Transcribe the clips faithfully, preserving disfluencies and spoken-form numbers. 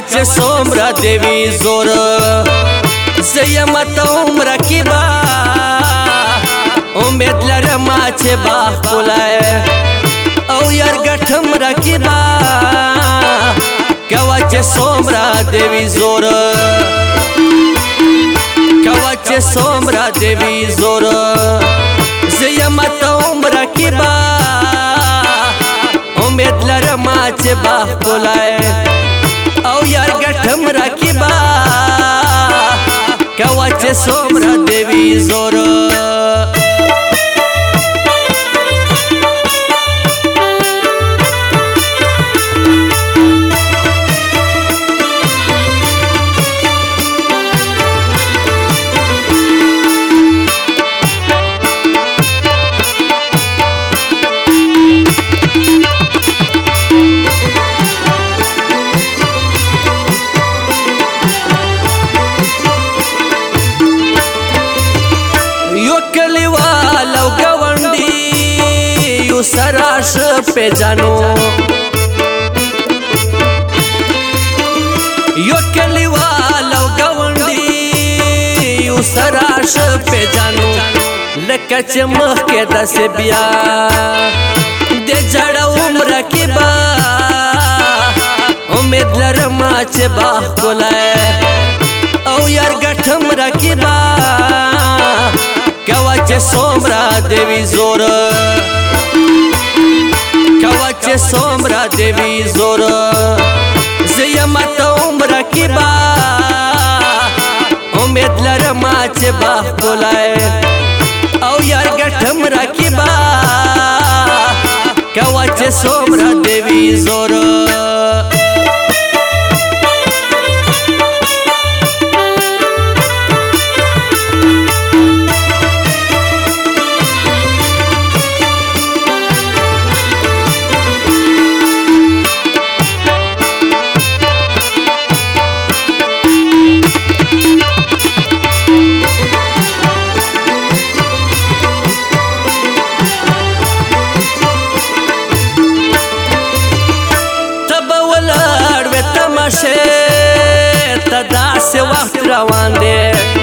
چې څومره دیوی زور زیم توم رکیبا امید لرم چې باغ کولای او یار ګټم رکیبا کوا چې څومره دیوی زور کوا چې څومره دیوی زور زیم توم رکیبا امید لرم چې باغ کولای او یار ګټم رکیبا کوا چې څومره دیوی زور سراش پہ جانو یو کلی والو گونڈی یو سراش پہ جانو لکه چې مخکې داسې بیا د جړه عمر کې با امید لرم چې باغ کولای او یار ګټم رکیبا کوا چې څومره دیوی زور کوا چې څومره دیوی زور زیم توم رکیبا امید لرم چې باغ کولای او یار ګټم رکیبا کوا چې څومره دیوی زور تا داسې وخت روان دی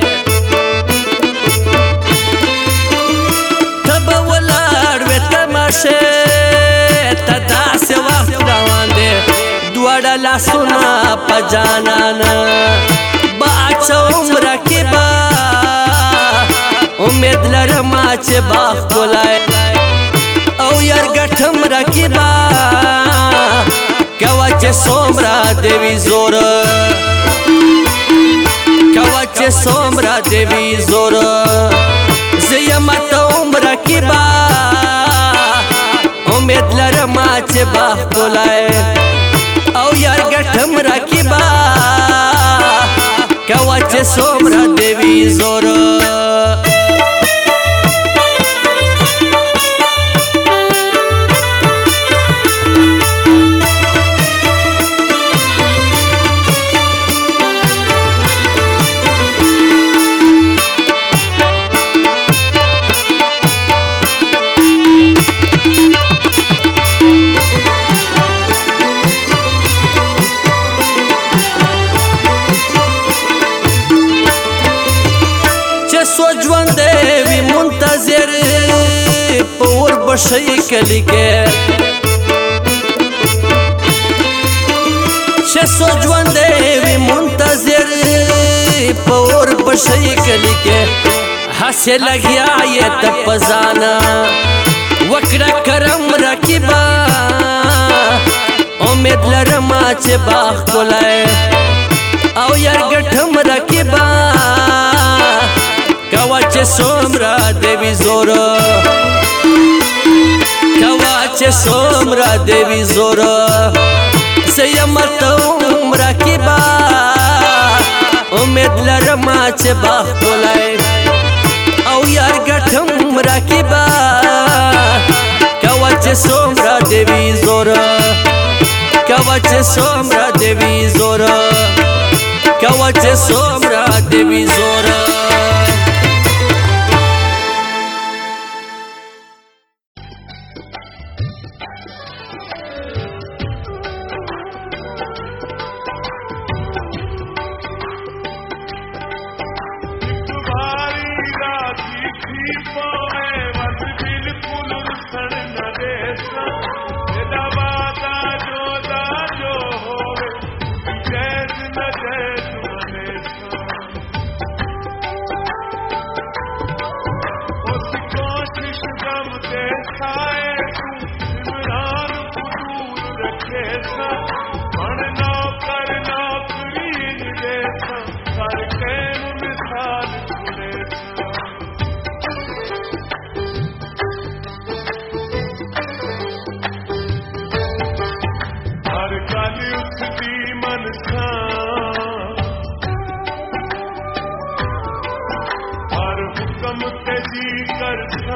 ته به ولاړ وې تماشې تا داسې وخت روان دی دواړه لاسونه په جانانه به اچوم رکیبا امید لرم چې باغ کولای او یار ګټم رکیبا کوا چې څومره دیوی زور کوا چې څومره دیوی زور زیم توم رکیبا امید لرم چې باغ کولای او یار ګټم رکیبا کوا چې څومره دیوی زور بشی کلی کے شسو جوندے وی منتظر پور بشی کلی کے ہسے لگیا یہ تپزانا وکڑا کرم رکیبا امید لرم چې باغ کولای او یار ګټم رکیبا کوا چې څومره دیوی زور کوا چې څومره دیوی زور زیم توم رکیبا امید لرم چې باغ کولای او یار ګټم رکیبا کوا چې څومره دیوی زور کوا چې څومره دیوی زور کوا چې څومره دیوی زور दे साए इमरान दूर रखे सा बनना करना करीन जैसा करके मिसाल खुले हर गल उसकी मनसा हर हुक्म ते जी करसा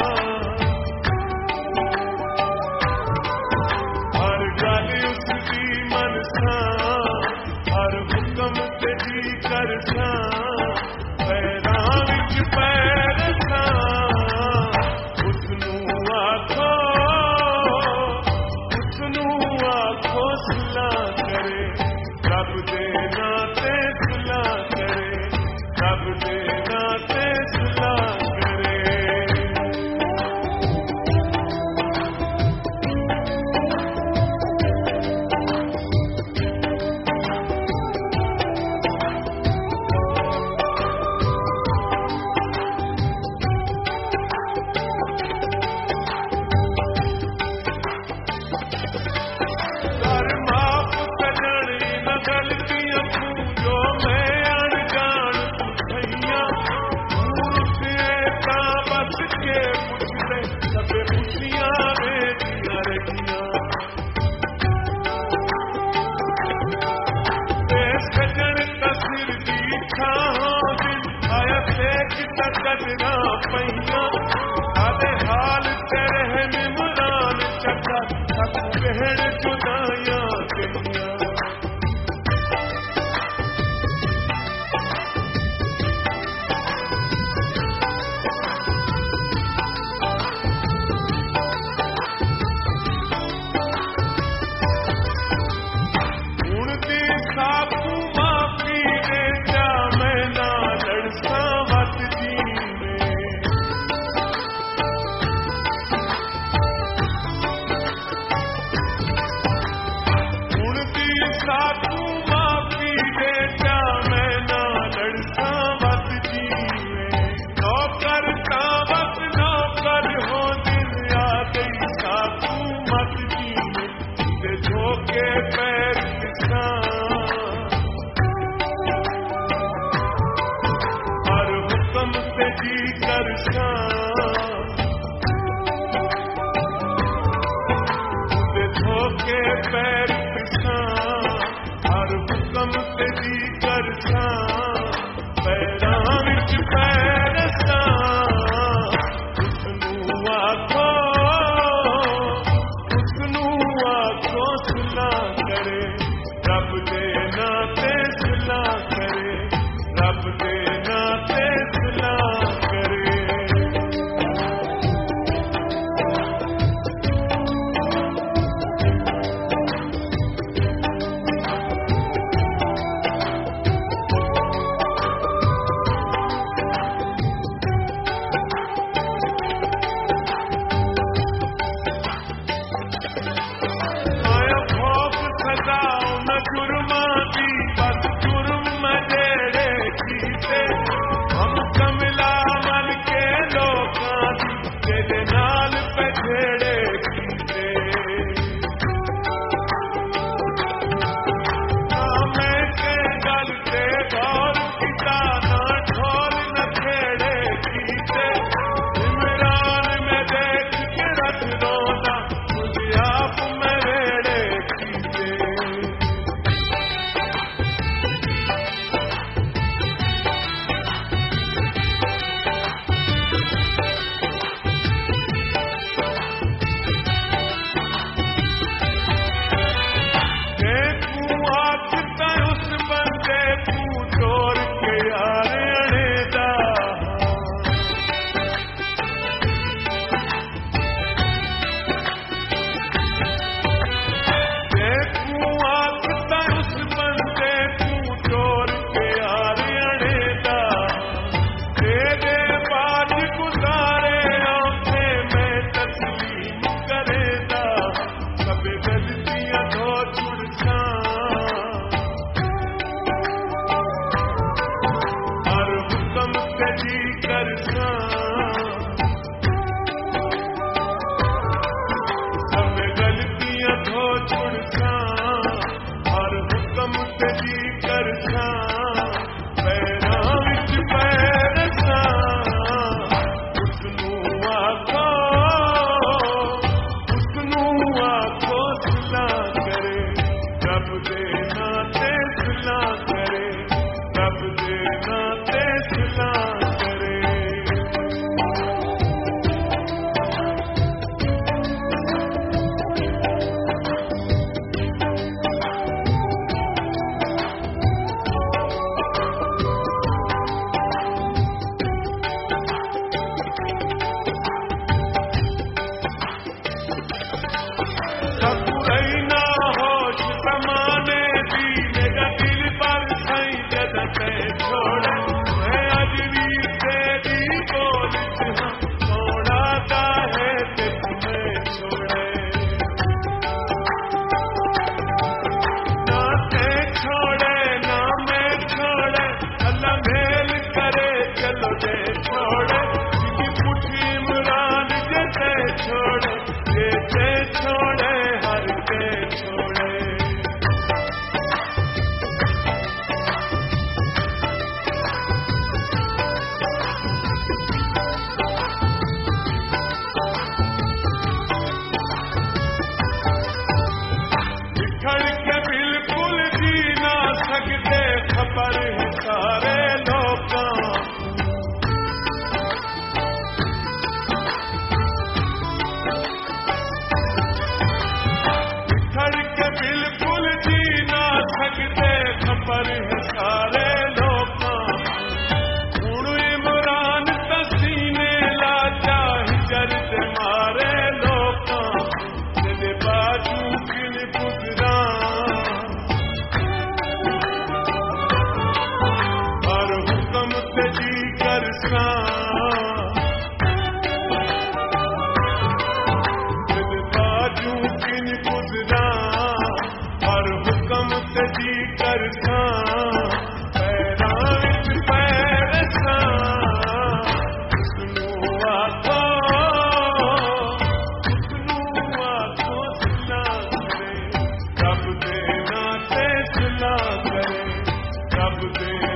हर गल उसकी मनसा हर हुक्म ते जी करसा पैरां विच पैर रखा उसनू आखो उसनू आखो सलाह करे रब दे नाते सलाह करे रब दे नाते सलाह करे कर माफ कजणी न गलतियां जो मैं अनजान भैया का बस के पुछ ले सबे खुशियां मेरियां रहियां देश कजण तस्वीर दी छां दिल आया से किता कजना पैया आदे हाल तेरे है निमरान चक्का सब कहड़ जुदाइयां कहियां हुण दी साकू माफी दे जा मैं ना लड़सा वत जी में रब दे नाते सिला करे, रब दे